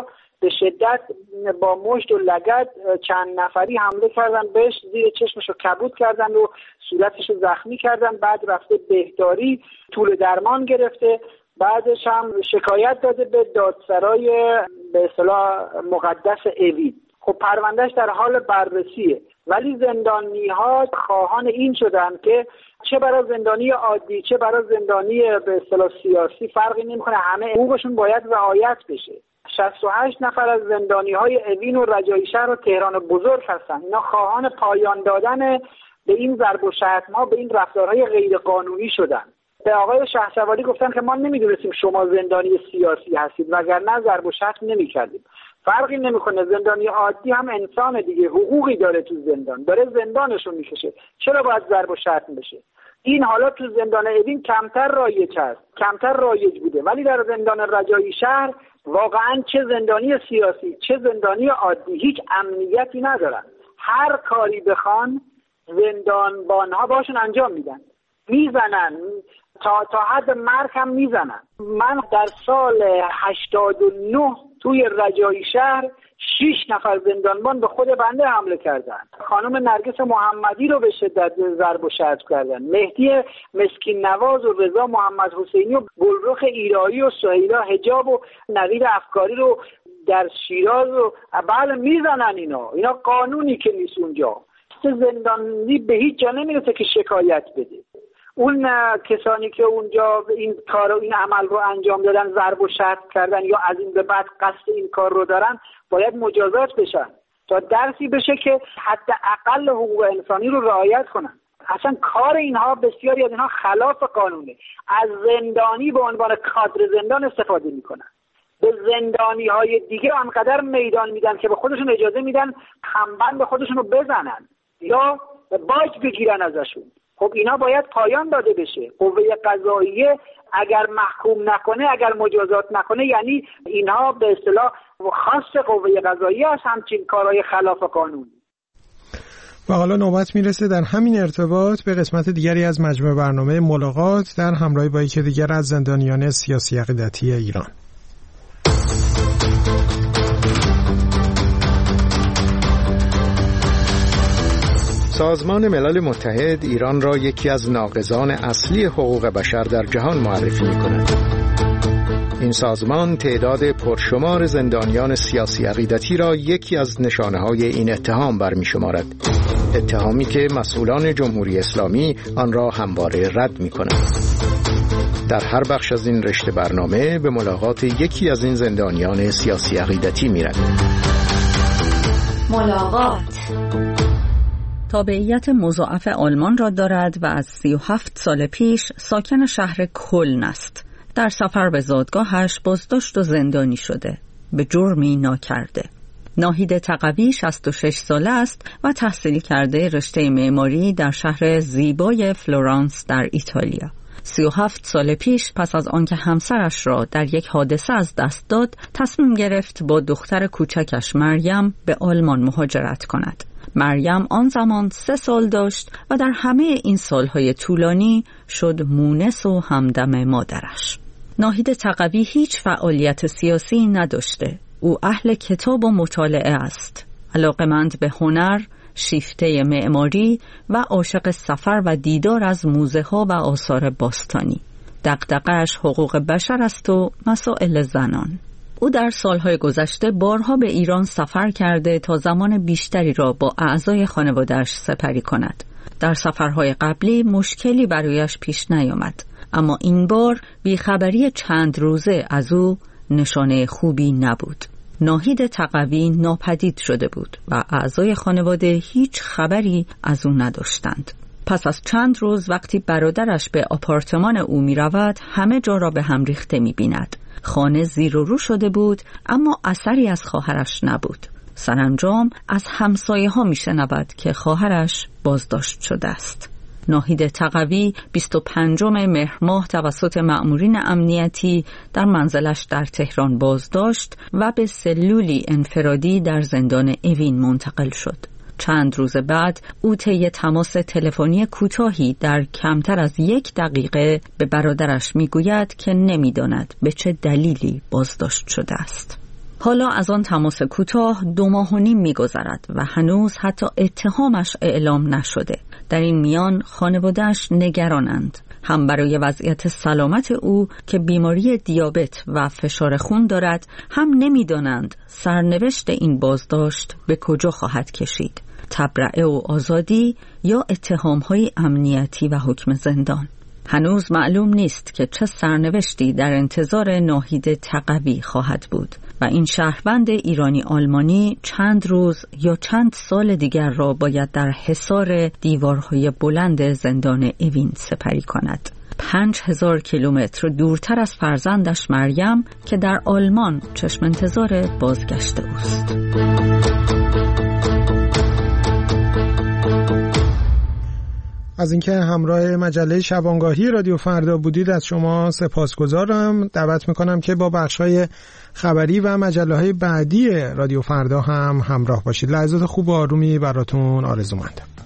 به شدت با مشت و لگد چند نفری حمله کردن بهش، زیر چشمش رو کبود کردن و صورتش رو زخمی کردن. بعد رفته بهداری، طول درمان گرفته، بعدش هم شکایت داده به دادسرای به اصطلاح مقدس اوین. خب پروندهش در حال بررسیه، ولی زندانی ها خواهان این شدن که چه برای زندانی عادی چه برای زندانی به اصطلاح سیاسی فرقی نمیکنه، همه حقوقشون باید رعایت بشه. شصت و هشت نفر از زندانی های اوین و رجایی شهر و تهران بزرگ هستن. اینا خواهان پایان دادن به این ضرب و شتم‌ها، به این رفتارهای غیر قانونی شدن. به آقای شهسواری گفتن که ما نمیدونستیم شما زندانی سیاسی هستید، وگرنه ضرب و شتم نمی‌کردیم. فرقی نمیکنه، زندانی عادی هم انسان دیگه، حقوقی داره تو زندان، داره زندانشو میکشه، چرا باید ضرب و شتم بشه؟ این حالا تو زندان اوین کمتر رایج هست، کمتر رایج بوده، ولی در زندان رجایی شهر واقعا چه زندانی سیاسی چه زندانی عادی هیچ امنیتی ندارن. هر کاری بخوان زندانبانها باشون انجام میدن، میزنن، تا تا حد مرگ هم میزنن. من در سال هشتاد و نه توی رجایی شهر شش نفر زندانبان به خود بنده حمله کردن. خانم نرگس محمدی رو به شدت ضرب و شتم کردن. مهدی مسکین نواز و رضا محمد حسینی و گلرخ ایرایی و سهیلا حجاب و نوید افکاری رو در شیراز و بله میزنن. اینا اینا قانونی که نیست اونجا. زندانی به هیچ جا نمیرسه که شکایت بده. اون کسانی که اونجا این کار و این عمل رو انجام دادن، ضرب و شتم کردن یا از این به بعد قصد این کار رو دارن، باید مجازات بشن تا درسی بشه که حداقل حقوق انسانی رو رعایت کنن. اصلا کار اینها، بسیاری از اینها خلاف قانونه. از زندانی به عنوان کادر زندان استفاده میکنن، به زندانی های دیگه آنقدر میدان میدن که به خودشون اجازه میدن همبند خودشون رو بزنن یا باج بگیرن ازشون. خب اینا باید پایان داده بشه. قوه قضاییه اگر محکوم نکنه، اگر مجازات نکنه، یعنی اینها به اصطلاح خاص قوه قضاییه هست همچین کارهای خلاف قانون. و حالا نوبت میرسه در همین ارتباط به قسمت دیگری از مجموعه برنامه ملاقات در همراهی با یکی دیگر از زندانیان سیاسی عقیدتی ایران. سازمان ملل متحد ایران را یکی از ناقضان اصلی حقوق بشر در جهان معرفی می‌کند. این سازمان تعداد پرشمار زندانیان سیاسی عقیدتی را یکی از نشانه‌های این اتهام برمی‌شمارد. اتهامی که مسئولان جمهوری اسلامی آن را همواره رد می‌کنند. در هر بخش از این رشته برنامه به ملاقات یکی از این زندانیان سیاسی عقیدتی می‌رویم. ملاقات تابعیت مضاعف آلمان را دارد و از سی و هفت سال پیش ساکن شهر کلن است. در سفر به زادگاهش بازداشت و زندانی شده، به جرمی ناکرده. ناهید تقوی شصت و شش ساله است و تحصیل کرده رشته معماری در شهر زیبای فلورانس در ایتالیا. سی و هفت سال پیش پس از آنکه همسرش را در یک حادثه از دست داد، تصمیم گرفت با دختر کوچکش مریم به آلمان مهاجرت کند. مریم آن زمان سه سال داشت و در همه این سالهای طولانی شد مونس و همدم مادرش. ناهید تقوی هیچ فعالیت سیاسی نداشته. او اهل کتاب و مطالعه است. علاقه‌مند به هنر، شیفته معماری و عاشق سفر و دیدار از موزه ها و آثار باستانی. دغدغه‌اش حقوق بشر است و مسائل زنان. او در سالهای گذشته بارها به ایران سفر کرده تا زمان بیشتری را با اعضای خانواده‌اش سپری کند. در سفرهای قبلی مشکلی برایش پیش نیامد، اما این بار بیخبری چند روزه از او نشانه خوبی نبود. ناهید تقوی ناپدید شده بود و اعضای خانواده هیچ خبری از او نداشتند. پس از چند روز وقتی برادرش به آپارتمان او می رود، همه جا را به هم ریخته می بیند. خانه زیر و رو شده بود، اما اثری از خواهرش نبود. سرانجام از همسایه ها می شنود که خواهرش بازداشت شده است. ناهید تقوی بیست و پنجم مهر ماه توسط مأمورین امنیتی در منزلش در تهران بازداشت و به سلولی انفرادی در زندان اوین منتقل شد. چند روز بعد او طی تماس تلفنی کوتاهی در کمتر از یک دقیقه به برادرش میگوید که نمیداند به چه دلیلی بازداشت شده است. حالا از آن تماس کوتاه دو ماه و نیم می‌گذرد و هنوز حتی اتهامش اعلام نشده. در این میان خانواده‌اش نگرانند، هم برای وضعیت سلامت او که بیماری دیابت و فشار خون دارد، هم نمی‌دانند سرنوشت این بازداشت به کجا خواهد کشید: تبرئه و آزادی یا اتهام‌های امنیتی و حکم زندان. هنوز معلوم نیست که چه سرنوشتی در انتظار ناهید تقوی خواهد بود و این شهروند ایرانی آلمانی چند روز یا چند سال دیگر را باید در حصار دیوارهای بلند زندان اوین سپری کند. پنج هزار کیلومتر دورتر از فرزندش مریم که در آلمان چشم انتظار بازگشت اوست. از اینکه همراه مجله شبانگاهی رادیو فردا بودید از شما سپاسگزارم. دعوت میکنم که با بخش‌های خبری و مجله‌های بعدی رادیو فردا هم همراه باشید. لحظات خوب و آرومی براتون آرزومندم.